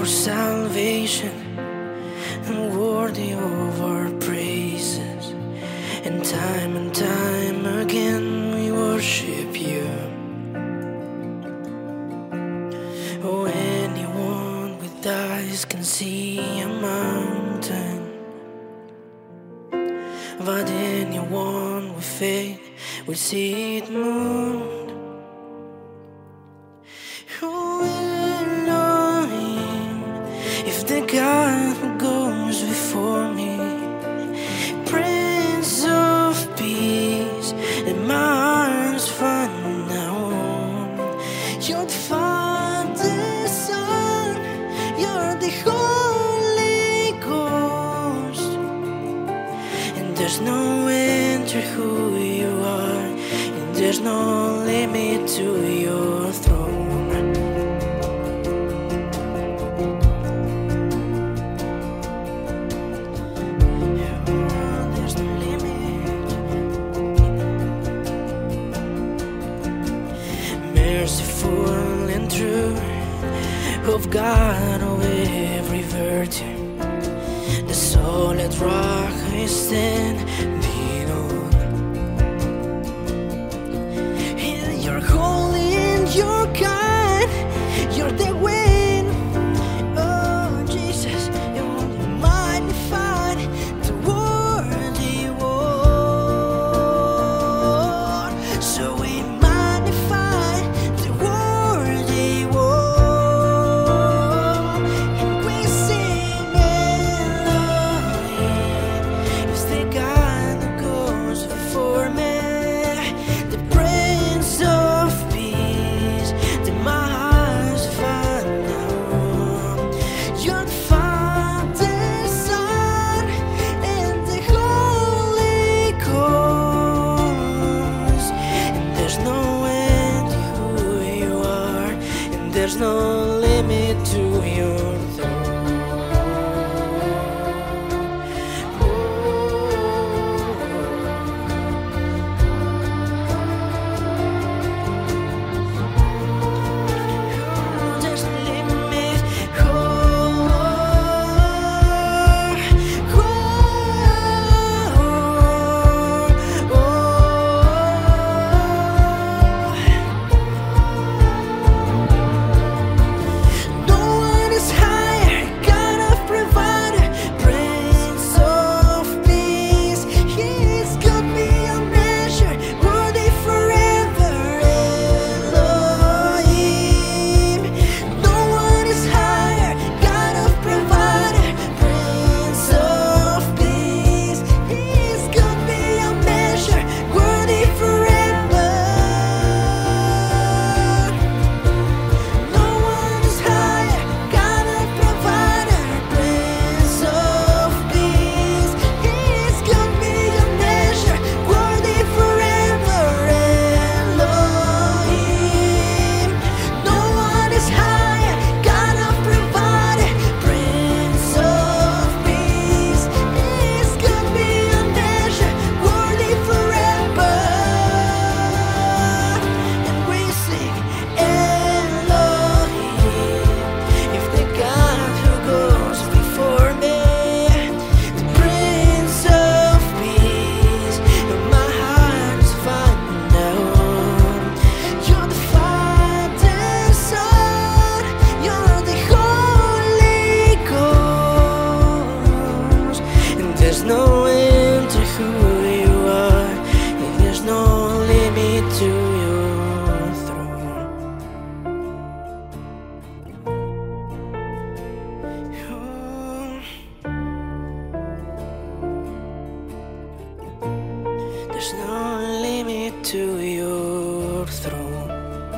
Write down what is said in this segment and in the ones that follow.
our salvation and worthy of our praises. And time again we worship you. Oh, anyone with eyes can see a mountain, but anyone with faith will see it moved. Oh, Elohim, if the God who goes before me, Prince of Peace, that my heart's found now. You're the Father, Son, you're the Holy Ghost, and there's no end to who you are, and there's no limit to your throne. There's no limit. Merciful and true, of God of every virtue, the solid rock I stand on. And you're holy and you're kind, you're the wind. Oh Jesus, you're magnified, the worthy one. So we magnify the worthy one, and we sing Elohim. It's the God who goes before me, the Prince of Peace, that my heart's found now. You're the Father, Son, and the Holy Ghost, and there's no end to who you are, and there's no limit to your there's no limit. No one is higher, God of provider, Prince of Peace. He's good beyond measure, worthy forever, Elohim. No one is higher, God of provider, Prince of Peace. He's good beyond measure, worthy forever. No one is higher, God of provider, Prince of Peace. He's good beyond measure, worthy forever, Elohim. No one is higher, God of provider, Prince of Peace. He's good beyond measure, worthy forever. And we sing Elohim. If the God who goes before me, the Prince of Peace, and my heart's found now. You're the Father, Son, you're the Holy Ghost, and there's no end to who you are, and there's no limit to your throne. There's no limit to your throne.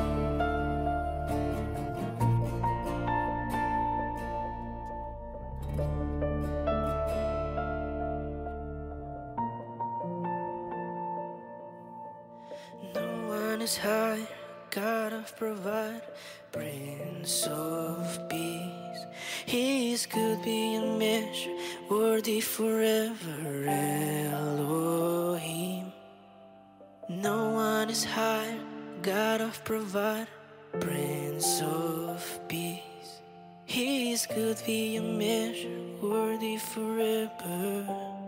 No one is high, God of provide, Prince of Peace. He is good beyond measure, worthy forever, Elohim. No one is higher, God of provide, Prince of Peace. He is this could be a measure worthy forever.